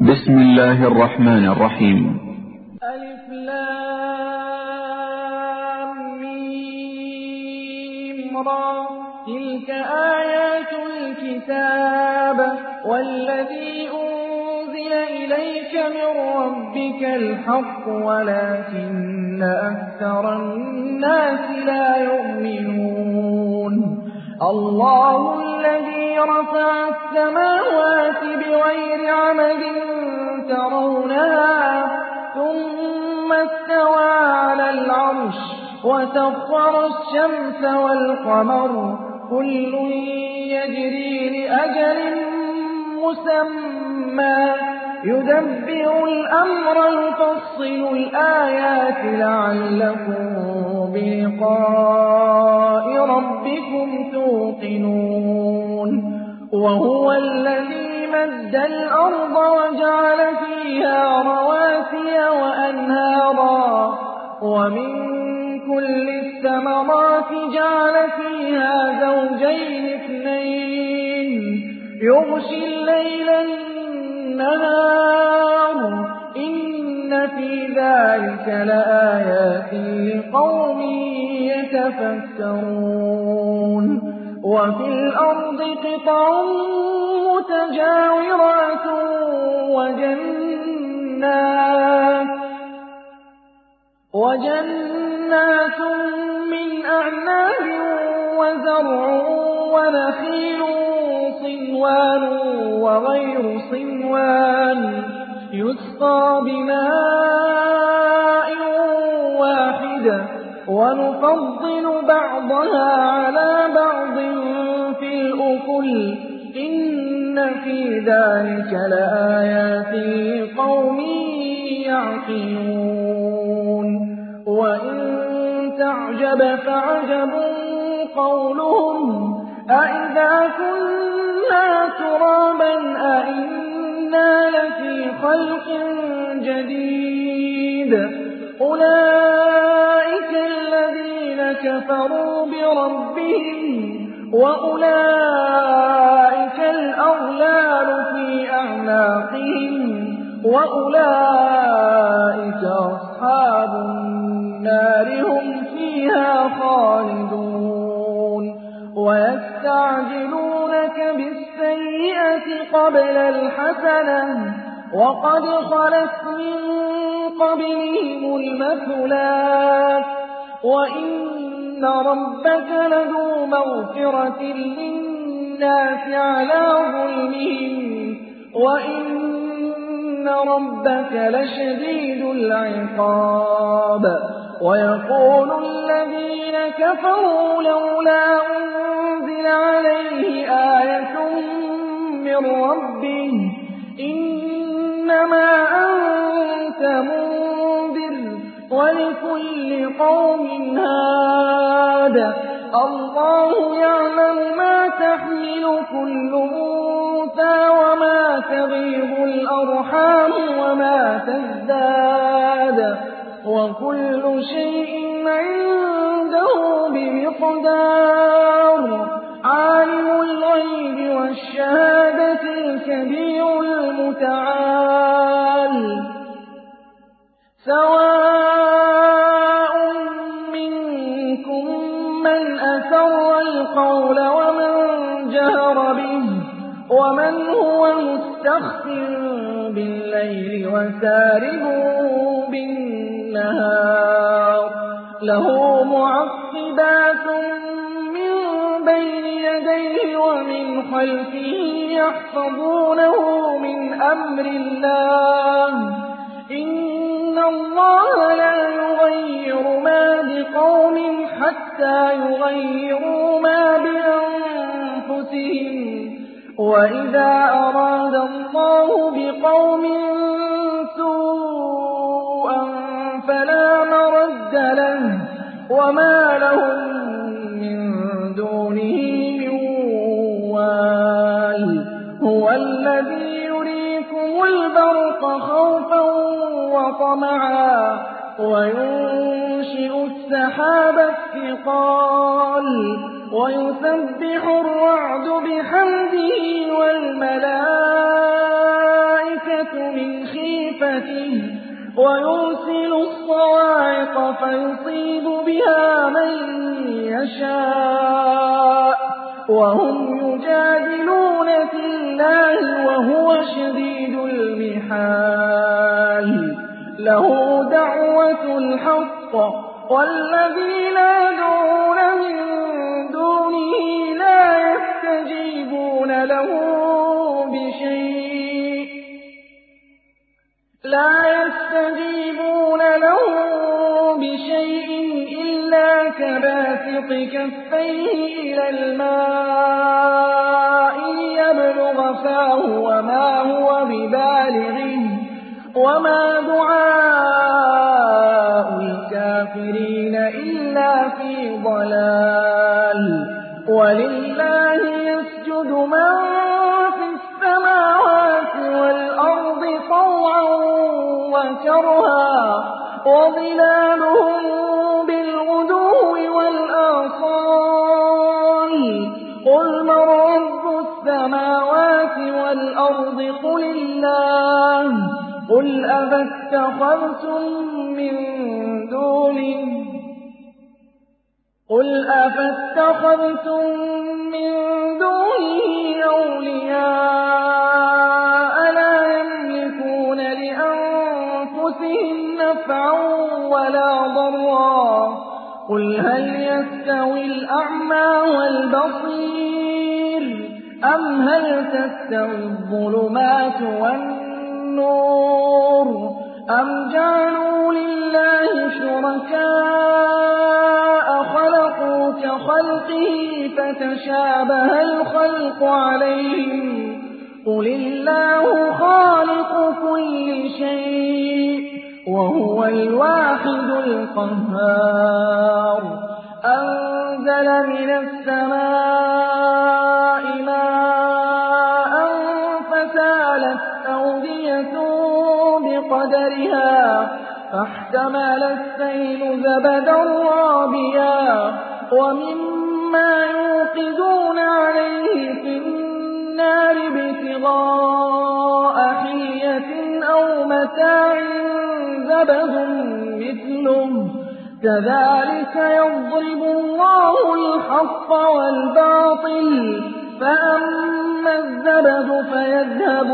بسم الله الرحمن الرحيم. ألف لام ميم را تلك آيات الكتاب والذي أنزل إليك من ربك الحق ولكن أكثر الناس لا يؤمنون. الله الذي رفع السماوات بغير عمد ترونها ثم استوى على العرش وسخر الشمس والقمر كل يجري لأجل مسمى يدبر الأمر يفصل الآيات لعلكم بلقاء ربكم توقنون. وهو الذي مد الأرض وجعل فيها رواسي وأنهارا ومن كل الثمرات جعل فيها زوجين اثنين يغشي الليل النهار إن في ذلك لآيات لقوم يتفكرون. وفي الأرض قطع متجاورات وجنات من أعناب وزرع ونخيل صنوان وغير صنوان يسقى بماء واحد ونفضل بعضها على بعض في الأكل إن في ذلك لآيات لقوم يعقلون. وإن تعجب فعجب قولهم أإذا كنا ترابا أإنا لفي خلق جديد أولئك الذين كفروا بربهم وأولئك الأغلال في أعناقهم وأولئك أصحاب النار هم فيها خالدون. ويستعجلونك بالسيئة قبل الحسنة وقد خلت من قبلهم المثلات وإن ربك لذو مغفرة للناس على ظلمهم وإن ربك لشديد العقاب. ويقول الذين كفروا لولا أنزل عليه آية من ربه إنما أنت منذر ولكل قوم هاد الله يعلم ما تحمل كل أنثى وما تغيض الأرحام وما تزداد وكل شيء عنده بمقدار. عالم الغيب والشهادة الكبير المتعال سواء منكم من أسر القول ومن جهر به ومن هو مستخف بالليل وسارب بالنهار له معقبات من بين يديه ومن خلفه يحفظونه من أمر الله إن الله لا يغير ما بقوم حتى يغيروا ما بأنفسهم وإذا أراد الله بقوم سوءا فلا مرد له وما لهم من دونه من وال. هو الذي يريكم البرق خوفا وطمعا وينشئ السحاب الثقال ويسبح الرعد بحمده والملائكة الملائكة من خيفته ويرسل الصواعق فيصيب بها من يشاء وهم يجادلون في الله وهو شديد المحال له دعوة الحق والذين يدعون من دونه لا يستجيبون له بشيء إلا كباسط كفيه إلى الماء ليبلغ فاه وما هو ببالغه وما دعاء الكافرين إلا في ضلال ولله يسجد من في السماوات والأرض طوعا وكرها وظلالهم بالغدو والآصال قل من رب السماوات والأرض قل الله قل أفاتخذتم من دونه أولياء لا يملكون لأنفسهم نفعا ولا ضرا قل هل يستوي الأعمى والبصير أم هل تستوي الظلمات والنور أم جعلوا لله شركاء خلقوا كخلقه فتشابه الخلق عليهم قل الله خالق كل شيء وهو الواحد القهار أنزل من السماء ماء فسالت أودية بقدرها فاحتمل السيل زبدا رابيا ومما يوقدون عليه في النار ابتغاء حلية أو متاع زبد مثله كذلك يضرب الله الحق والباطل فأما الزبد فيذهب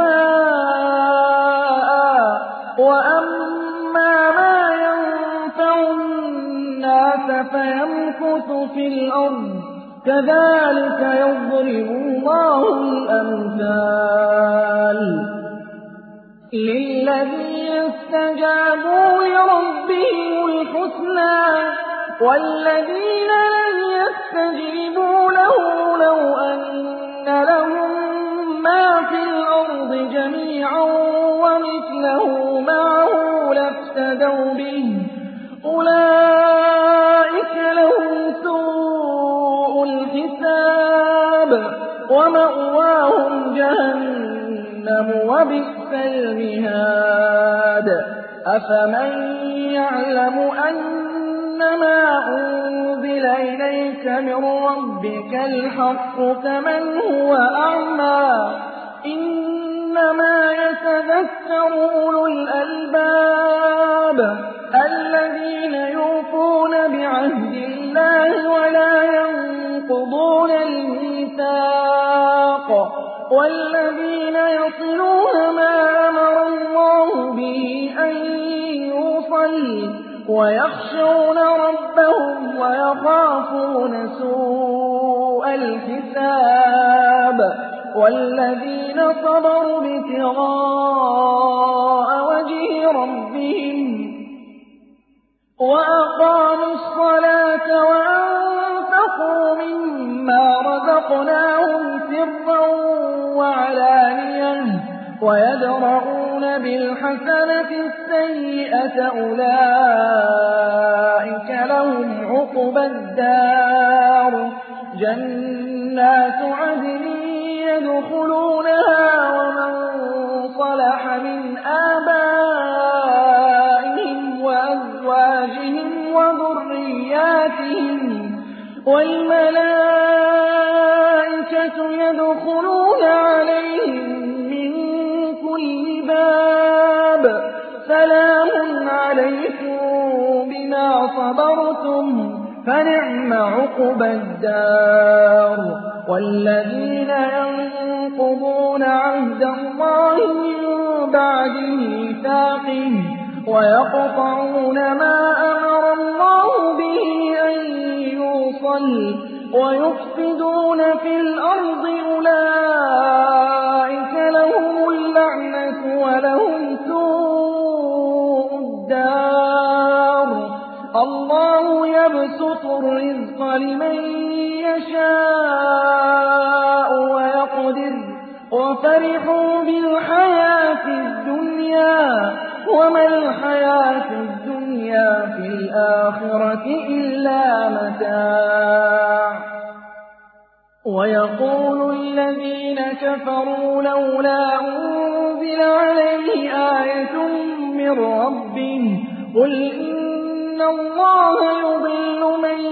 جفاء وأما ما ينفع الناس فيمكث في الأرض كذلك يضرب الله الأمثال للذين استجابوا لربهم الحسنى والذين لم يستجيبوا له لو أن لهم ما في الأرض جميعا ومثله معه لافتدوا به أولئك لهم سوء الحساب ومأواهم جهنم وبئس المهاد أفمن يعلم أنما أنزل إليك من ربك الحق كمن هو أعمى إنما يتذكر أولو الألباب الذين يوفون بعهد الله ولا ينقضون الميثاق والذين يصلون ما أمر الله به أن يوصل ويخشون ربهم ويخافون سوء الحساب والذين صبروا ابتغاء وجه ربهم وأقاموا الصلاة وأنفقوا مما رزقناهم سرا وعلانية ويدرؤون بالحسنة السيئة أولئك لهم عقبى الدار جنات عدن يدخلونها ومن صلح من آبائهم وأزواجهم وذرياتهم والملائكة يدخلون عليهم من كل العذاب سلام عليكم بما صبرتم فنعم عقبى الدار والذين ينقضون عهد الله من بعد ميثاقه ويقطعون ما أمر الله به أن يوصل ويفسدون في الأرض أولئك لهم اللعنة ولهم سوء الدار الله يبسط الرزق لمن يشاء ويقدر وفرحوا بالحياة الدنيا وما الحياة الدنيا في الآخرة إلا متاع ويقول الذين كفروا لولا أنزل عليه آية من ربه قل إن الله يضل من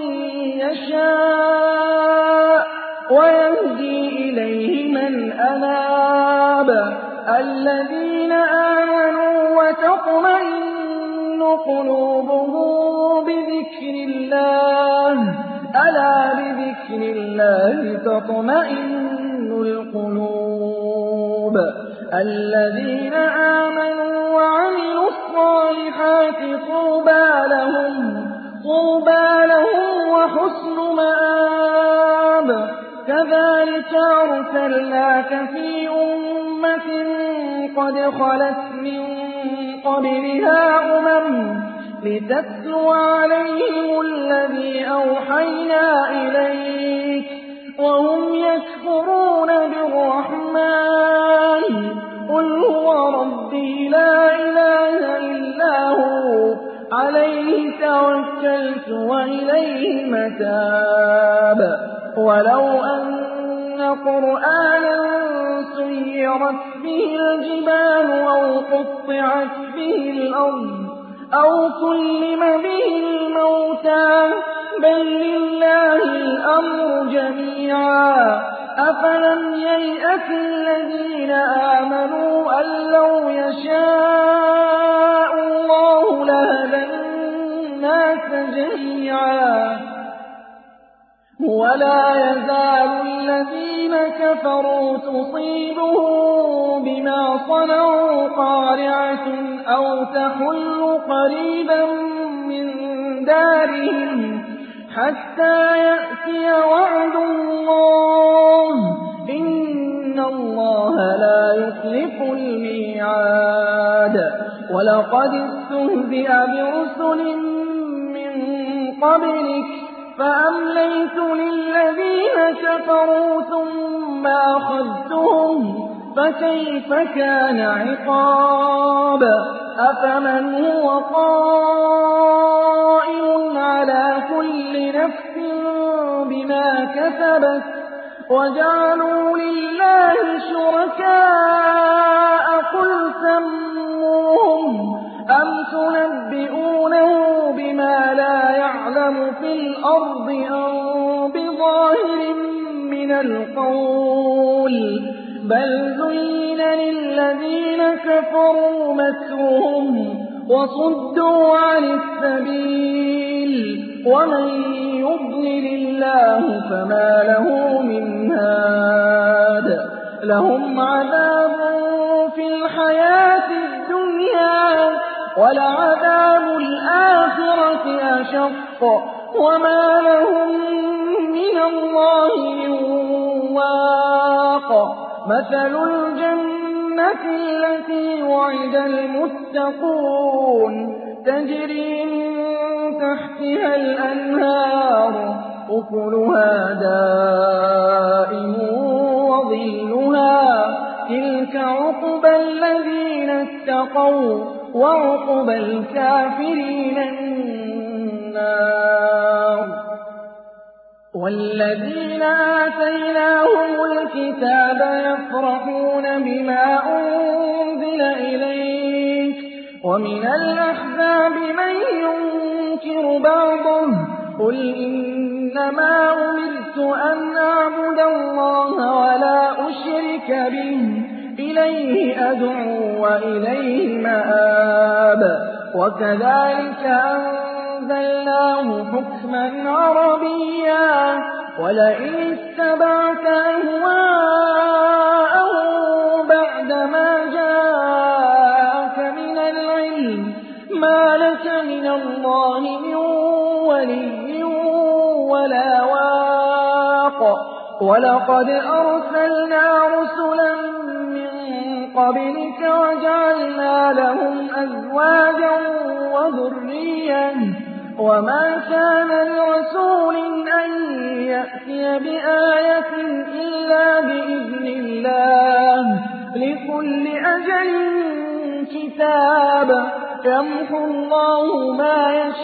يشاء ويهدي إليه من أناب الذين آمنوا وتطمئن قلوبهم بذكر الله ألا بذكر الله تطمئن القلوب الذين آمنوا وعملوا الصالحات طوبى لهم وحسن مآب كذلك أرسلناك في أمة قد خلت من قبلها لتتلو عليهم الذي أوحينا إليك وهم يكفرون بالرحمن قل هو ربي لا إله إلا هو عليه توكلت وإليه متاب ولو أن قرآنا سيرت به الجبال أو قطعت به الأرض أو كلم به الموتى بل لله الأمر جميعا أفلم ييأس الذين آمنوا أن لو يشاء الله لهدى الناس جميعا ولا يزال الذين كفروا تصيبهم بما صنعوا قارعة أو تحل قريبا من دارهم حتى يأتي وعد الله إن الله لا يخلف الميعاد ولقد استهزئ برسل من قبلك فأمليت للذين كفروا ثم أخذتهم فكيف كان عقاب أفمن هو قائم على كل نفس بما كسبت وجعلوا لله شركاء قل سموهم أم تنبئونه بما لا يعلم في الأرض أم بظاهر من القول بل زين للذين كفروا مكرهم وصدوا عن السبيل ومن يضلل الله فما له من هاد لهم عذاب في الحياة الدنيا ولعذاب الآخرة أشق وما لهم من الله من واق مثل الجنة التي وعد المتقون تجري من تحتها الأنهار أكلها دائم وظلها تلك عقبى الذين اتقوا وعقبى الكافرين النار والذين آتيناهم الكتاب يفرحون بما أنزل إليك ومن الأحزاب من ينكر بعضه قل إنما أمرت أن أعبد الله ولا أشرك به إِلَيْهِ أَدْعُو وَإِلَيْهِ مَآبِ وَكَذَٰلِكَ أَنزَلْنَاهُ حُكْمًا عَرَبِيًّا ۚ وَلَئِنِ اتَّبَعْتَ أَهْوَاءَهُم بَعْدَمَا جَاءَكَ مِنَ الْعِلْمِ مَا لَكَ مِنَ اللَّهِ مِن وَلِيٍّ وَلَا وَاقٍ وَلَقَدْ أَرْسَلْنَا رُسُلًا مِّن قَبْلِكَ وَجَعَلْنَا لَهُمْ أَزْوَاجًا وَذُرِّيَّةً ۚ وَمَا كَانَ لِرَسُولٍ أَن يَأْتِيَ بِآيَةٍ إِلَّا بِإِذْنِ اللَّهِ ۗ لِكُلِّ أَجَلٍ كِتَابٌ ۚ يَمْحُو اللَّهُ مَا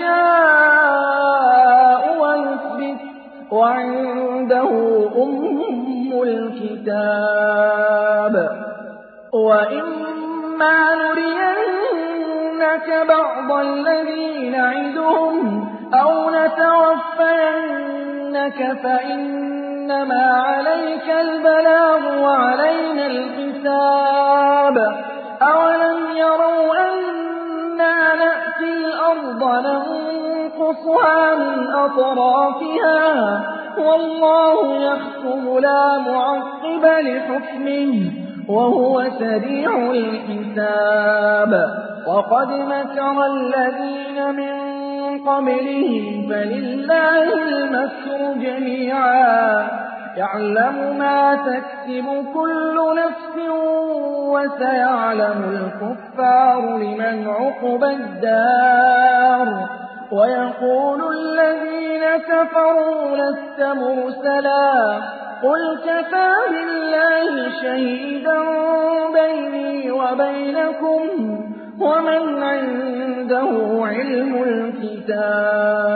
يَشَاءُ وَيُثْبِتُ ۖ وَعِندَهُ أُمُّ الْكِتَابِ. وَإِمَّا نُرِيَنَّكَ بَعْضَ الَّذِي نَعِدُهُمْ أَوْ نَتَوَفَّيَنَّكَ فَإِنَّمَا عَلَيْكَ الْبَلَاغُ وَعَلَيْنَا الْحِسَابُ. أَوَلَمْ يَرَوْا أَنَّا نَأْتِي الْأَرْضَ نَنقُصُهَا مِنْ أَطْرَافِهَا ۚ وَاللَّهُ يَحْكُمُ لَا مُعَقِّبَ لِحُكْمِهِ ۚ وَهُوَ سَرِيعُ الْحِسَابِ. وَقَدْ مَكَرَ الَّذِينَ مِن قَبْلِهِمْ فَلِلَّهِ الْمَكْرُ جَمِيعًا ۖ يَعْلَمُ مَا تَكْسِبُ كُلُّ نَفْسٍ ۗ وَسَيَعْلَمُ الْكُفَّارُ لِمَنْ عُقْبَى الدَّارِ. وَيَقُولُ الَّذِينَ كَفَرُوا لَسْتَ مُرْسَلًا ۚ قُلْ كَفَىٰ بِاللَّهِ شَهِيدًا بَيْنِي وَبَيْنَكُمْ ۗ وَمَنْ عِندَهُ عِلْمُ الْكِتَابِ.